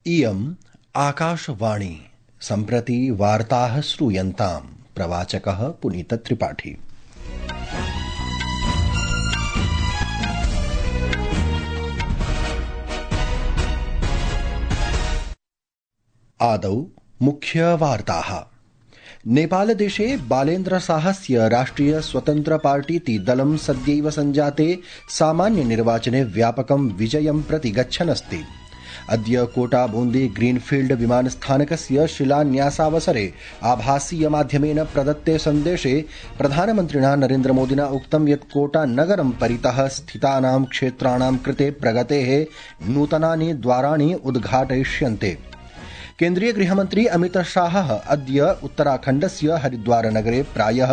इयम् आकाशवाणी। सम्प्रति वार्ताः श्रूयन्ताम्। प्रवाचकः पुनीतत्रिपाठी। आदौ मुख्यवार्ताः। नेपालदेशे बालेन्द्रशाहस्य राष्ट्रिय स्वतन्त्र पार्टीति दलं सद्यैव सञ्जाते सामान्यनिर्वाचने व्यापकं विजयं प्रति गच्छन्नस्ति। अद्य कोटा बून्दी ग्रीनफील्ड विमानस्थानकस्य शिलान्यासावसरे आभासीयमाध्यमेन प्रदत्ते सन्देशे प्रधानमन्त्रिणा नरेन्द्रमोदिना उक्तं यत् कोटा नगरं परितः स्थितानां क्षेत्राणां कृते प्रगतेः नूतनानि द्वाराणि उद्घाटयिष्यन्ते। केन्द्रीय गृहमन्त्री अमित शाहः अद्य उत्तराखण्डस्य हरिद्वारनगरे प्रायः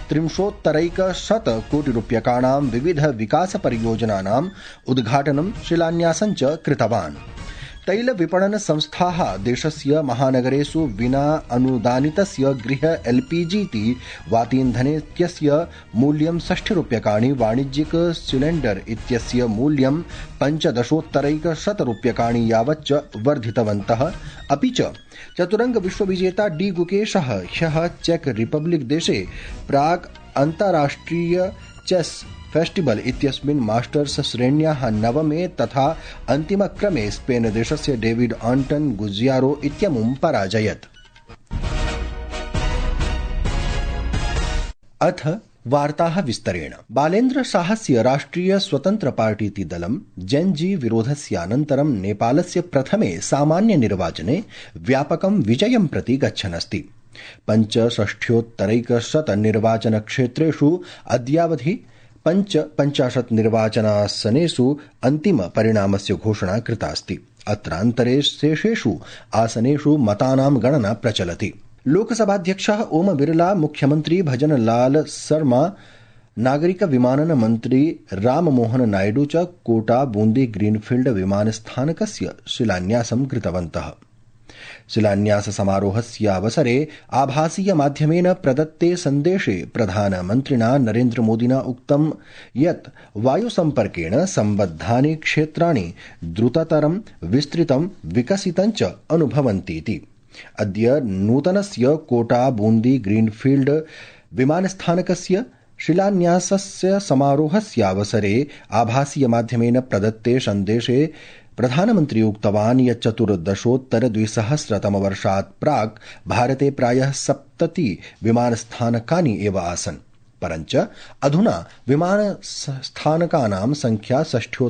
330 कोटिरूप्यकाणां विविध विकासपरियोजनानाम् उद्घाटनं शिलान्यासं च कृतवान्। तैलविपणन संस्थाः देशस्य महानगरेषु विना अनुदानितस्य गृह एलपीजीति वातीन्धनेत्यस्य मूल्यं 60 रूप्यकाणि, वाणिज्यिक सिलेण्डर इत्यस्य मूल्यं 15,100 रूप्यकाणि यावच्च वर्धितवन्तः। अपि च चतुरंग विश्वविजेता डी गुकेशः ह्यः चेक रिपब्लिक देशे प्राग् अन्ताराष्ट्रिय चेस फेस्टिवल इत्यस्मिन् मास्टर्स श्रेण्याः नवमे तथा अन्तिमक्रमे स्पेन देशस्य डेविड आंटन गुजियारो इत्यमुं पराजयत्। अथ वार्ताः विस्तरेण। बालेन्द्रशाहस्य राष्ट्रिय स्वतन्त्र पार्टीति दलं जेन्जी विरोधस्यानन्तरं नेपालस्य प्रथमे सामान्यनिर्वाचने व्यापकं विजयं प्रति गच्छन्नस्ति। 65,100 निर्वाचनक्षेत्रेषु अद्यावधि 55 निर्वाचनासनेषु अन्तिमपरिणामस्य घोषणा कृतास्ति। अत्रान्तरे शेषेषु आसनेषु मतानां गणना प्रचलति। लोकसभाध्यक्षः ओम बिरला, मुख्यमन्त्री भजनलाल शर्मा, नागरिक विमानन मन्त्री राममोहन नायडू च कोटा बून्दी ग्रीनफील्ड विमानस्थानकस्य शिलान्यासं कृतवन्तः। शिलान्यास समारोहस्यावसरे आभासीयमाध्यमेन प्रदत्ते सन्देशे प्रधानमन्त्रिणा नरेन्द्रमोदिना उक्तं यत् वायुसम्पर्केण सम्बद्धानि क्षेत्राणि द्रुततरं विस्तृतं विकसितं च अनुभवन्तीति। अद्य नूतनस्य कोटा बून्दी ग्रीनफील्ड विमानस्थानकस्य शिलान्यासस्य समारोहस्यावसरे आभासीयमाध्यमेन प्रदत्ते सन्देशे प्रधानमन्त्री उक्तवान् यत् 14,200 प्राक् भारते प्रायः 70 विमानस्थानकानि एव आसन्, परञ्च अधुना विमानस्थानकानां संख्या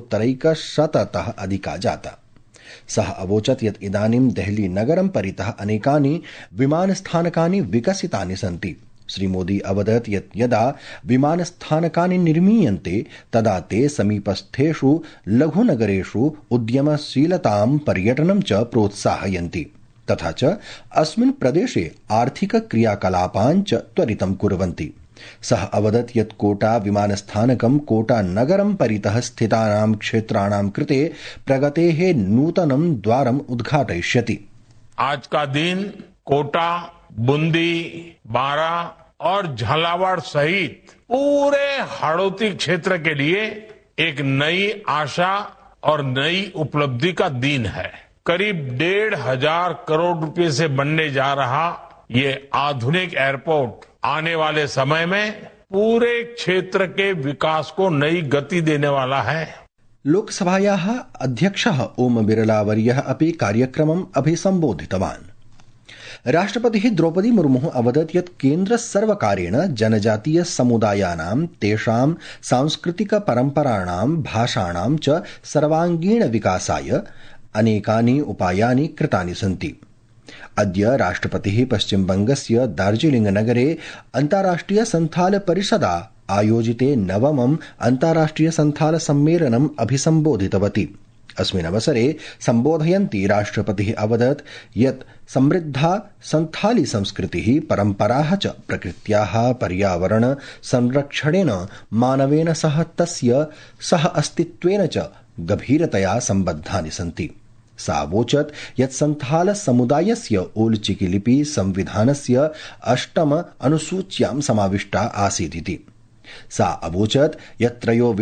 60,100तः अधिका जाता। सः अवोचत् यत् इदानीं देहली नगरं परितः अनेकानि विमानस्थानकानि विकसितानि सन्ति। श्रीमोदी अवदत् यत् यदा विमानस्थानकानि निर्मीयन्ते तदा ते समीपस्थेषु लघुनगरेषु उद्यमशीलतां पर्यटनं च प्रोत्साहयन्ति, तथा च अस्मिन् प्रदेशे आर्थिक क्रियाकलापान् च त्वरितं कुर्वन्ति। सः अवदत् यत् कोटा विमानस्थानकं कोटा नगरं परितः स्थितानां क्षेत्राणां कृते प्रगतेः नूतनं द्वारम् उद्घाटयिष्यति। आज का दिन कोटा, बूंदी, बारा और झालावाड़ सहित पूरे हाड़ौती क्षेत्र के लिए एक नई आशा और नई उपलब्धि का दिन है। करीब 1,500 करोड़ रुपए से बनने जा रहा ये आधुनिक एयरपोर्ट आने वाले समय में पूरे क्षेत्र के विकास को नई गति देने वाला है। लोकसभायाः अध्यक्षः ओम बिरलावर्यः अपि कार्यक्रमम् अभिसम्बोधितवान्। राष्ट्रपतिः द्रौपदी मुर्मुः अवदत् यत् केन्द्रसर्वकारेण जनजातीय समुदायानां तेषां सांस्कृतिक परम्पराणां भाषाणां च सर्वाङ्गीण विकासाय अनेकानि उपायानि कृतानि सन्ति। अद्य राष्ट्रपतिः पश्चिमबङ्गस्य दार्जिलिंग नगरे अन्ताराष्ट्रिय संथाल परिषदा आयोजिते नवमम् अन्ताराष्ट्रिय संथाल सम्मेलनम् अभिसम्बोधितवती। अस्मिन् अवसरे सम्बोधयन्ती राष्ट्रपतिः अवदत् यत् समृद्धा संथाली संस्कृतिः, परम्पराः च प्रकृत्याः पर्यावरण संरक्षणेन मानवेन सह तस्य सह अस्तित्वेन च गभीरतया सम्बद्धानि सन्ति। सा अवोचत् यत् संथाल समुदायस्य ओल्चिकी लिपि संविधानस्य 8 अनुसूच्यां समाविष्टा आसीदिति। सा अवोचत् यत्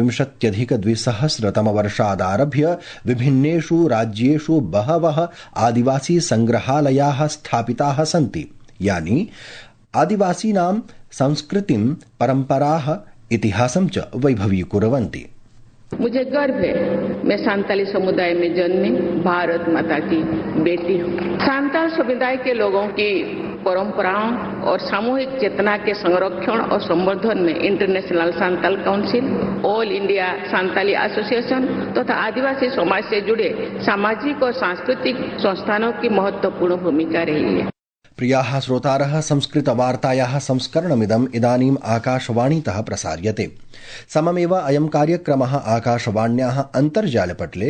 23+200 विभिन्नेषु राज्येषु बहवः आदिवासी संग्रहालयाः स्थापिताः सन्ति, यानि आदिवासीनां संस्कृतिं, परम्पराः, इतिहासं च वैभवीकुर्वन्ति। मुझे गर्व है, मैं सांताली समुदाय में जन्मी भारत माता की बेटी हूँ। सांताल समुदाय के लोगों की परंपराओं और सामूहिक चेतना के संरक्षण और संवर्धन में international Santal council, all India Santali association तथा आदिवासी समाज से जुड़े सामाजिक और सांस्कृतिक संस्थानों की महत्वपूर्ण भूमिका रही है। प्रियाः श्रोतारः, संस्कृतवार्तायाः संस्करणमिदम् इदानीम् आकाशवाणीतः प्रसार्यते। सममेव अयं कार्यक्रमः आकाशवाण्याः अन्तर्जालपटले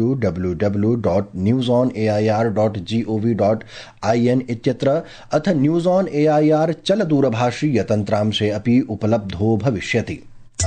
www.newsonair.gov.in इत्यत्र अथ न्यूज़ ऑन एआईआर चलदूरभाषीय तन्त्रांशे अपि उपलब्धो भविष्यति।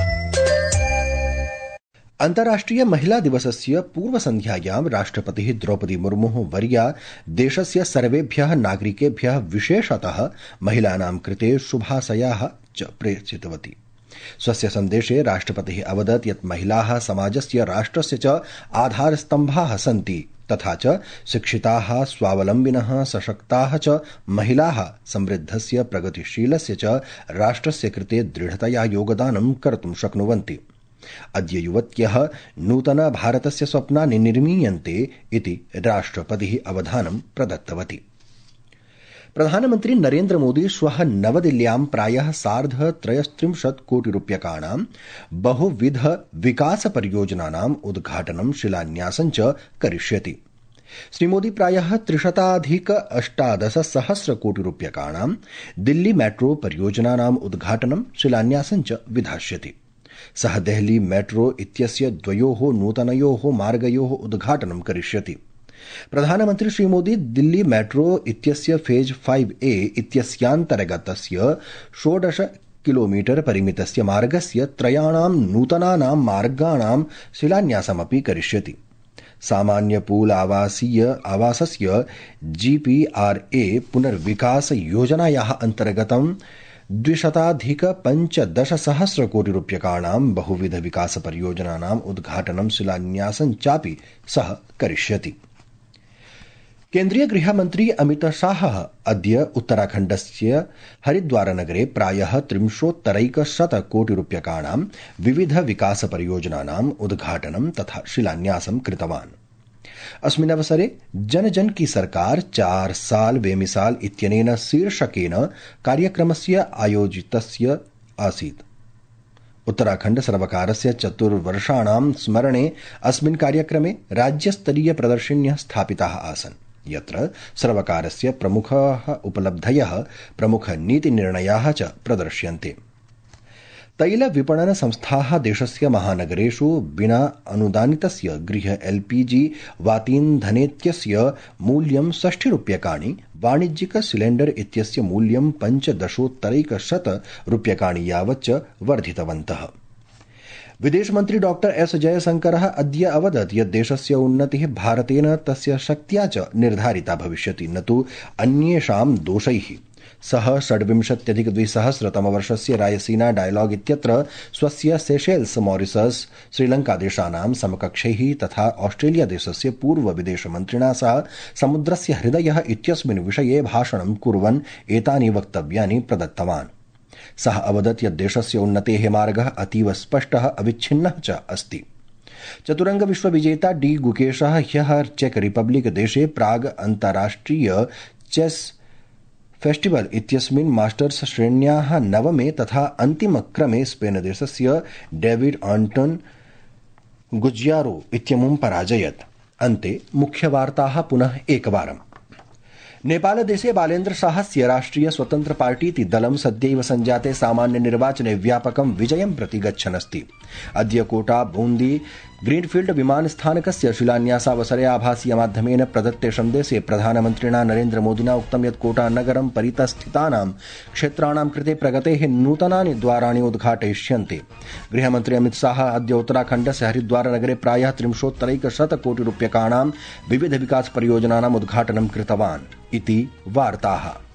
अन्ताराष्ट्रिय महिला दिवसस्य पूर्वसन्ध्यायां राष्ट्रपतिः द्रौपदी मुर्मुः वर्या देशस्य सर्वेभ्यः नागरिकेभ्यः विशेषतः महिलानां कृते शुभाशयाः च प्रेषितवती। स्वस्य सन्देशे राष्ट्रपतिः अवदत् यत् महिलाः समाजस्य, राष्ट्रस्य च आधारस्तम्भाः सन्ति, तथा च शिक्षिताः, स्वावलम्बिनः, सशक्ताः च महिलाः समृद्धस्य, प्रगतिशीलस्य च राष्ट्रस्य कृते दृढतया योगदानं कर्तुं शक्नुवन्ति। अद्य युवत्यः नूतन भारतस्य स्वप्नानि निर्मीयन्ते इति राष्ट्रपतिः अवधानं प्रदत्तवती। प्रधानमन्त्री नरेन्द्र मोदी श्वः नवदिल्ल्यां प्रायः 33 कोटि रूप्यकाणां बहुविध विकास परियोजनानाम् उद्घाटनं, शिलान्यासं च करिष्यति। श्रीमोदी प्रायः 318 कोटि रूप्यकाणां दिल्ली मेट्रो परियोजनानाम् उद्घाटनं, शिलान्यासं च विधास्यति। सः देहली मेट्रो इत्यस्य 2 नूतनयोः मार्गयोः उद्घाटनं करिष्यति। प्रधानमन्त्री श्रीमोदी दिल्ली मेट्रो इत्यस्य फेज 5A इत्यस्यान्तर्गतस्य 16 किलोमीटर परिमितस्य मार्गस्य 3 नूतनानां मार्गाणां शिलान्यासमपि करिष्यति। सामान्यपूल आवासस्य GPRA पुनर्विकास योजनायाः अन्तर्गतं 215 कोटि रूप्यकाणां बहुविध विकास परियोजनानाम् उद्घाटनं, शिलान्यासं चापि सः करिष्यति। केन्द्रीय गृहमन्त्री अमित शाहः अद्य उत्तराखण्डस्य हरिद्वारनगरे प्रायः 300 कोटि रूप्यकाणां विविध विकास परियोजनानाम् उद्घाटनं तथा शिलान्यासं कृतवान्। अस्मिन् अवसरे जन जन की सरकार 4 साल बेमिसाल इत्यनेन शीर्षकेन कार्यक्रमस्य आयोजितस्य आसीत्। उत्तराखण्ड सर्वकारस्य 4 वर्षाणां स्मरणे अस्मिन् कार्यक्रमे राज्यस्तरीय प्रदर्शिन्यः स्थापिताः आसन्, यत्र सर्वकारस्य प्रमुखाः उपलब्धयः, प्रमुखनीतिनिर्णयाः च प्रदर्श्यन्ते। तैल विपणन संस्थाः देशस्य महानगरेषु विना अनुदानितस्य गृह LPG वातीन्धनेत्यस्य मूल्यं 60 रूप्यकाणि, वाणिज्यिक सिलेण्डर इत्यस्य मूल्यं 15 रूप्यकाणि यावच्च वर्धितवन्तः। विदेशमन्त्री डॉक्टर S जयशंकरः अद्य अवदत् यत् देशस्य उन्नतिः भारतेन तस्य शक्त्या च निर्धारिता भविष्यति, न तु अन्येषां दोषैः। सः 26+200 रायसीना डायलॉग इत्यत्र स्वस्य सेशेल्स, मॉरिशस, श्रीलंकादेशानां समकक्षैः तथा ऑस्ट्रेलिया देशस्य पूर्व विदेशमन्त्रिणा सह समुद्रस्य हृदयः इत्यस्मिन् विषये भाषणं कुर्वन् एतानि वक्तव्यानि प्रदत्तवान्। सः अवदत् यत् देशस्य उन्नतेः मार्गः अतीव स्पष्टः, अविच्छिन्नः च अस्ति। चतुरंग विश्वविजेता डी गुकेशः ह्यः चेक रिपब्लिक देशे प्राग अन्ताराष्ट्रिय चेस फेस्टिवल इत्यस्मिन् मास्टर्स श्रेण्याः 9मे तथा अन्तिमक्रमे स्पेन देशस्य डेविड आंटन गुज्यारो इत्यमुं पराजयत्। अन्ते मुख्यवार्ताः पुनः एकवारम्। नेपालदेशे बालेन्द्र शाहस्य राष्ट्रिय स्वतन्त्र पार्टीति दलं सद्यैव सञ्जाते सामान्य निर्वाचने व्यापकं विजयं प्रति गच्छनस्ति। अद्य कोटा बून्दी ग्रीनफील्ड विमानस्थानकस्य शिलान्यासावसरे आभासीयमाध्यमेन प्रदत्ते सन्देशे प्रधानमन्त्रिणा नरेन्द्र मोदिना उक्तं यत् कोटा नगरं परितस्थितानां क्षेत्राणां कृते प्रगतेः नूतनानि द्वाराणि उद्घाटयिष्यन्ते। गृहमन्त्री अमित शाह अद्य उत्तराखण्डस्य हरिद्वारनगरे प्रायः 300 कोटि रूप्यकाणां विविध विकास परियोजनानाम् उद्घाटनं कृतवान् इति वार्ताः।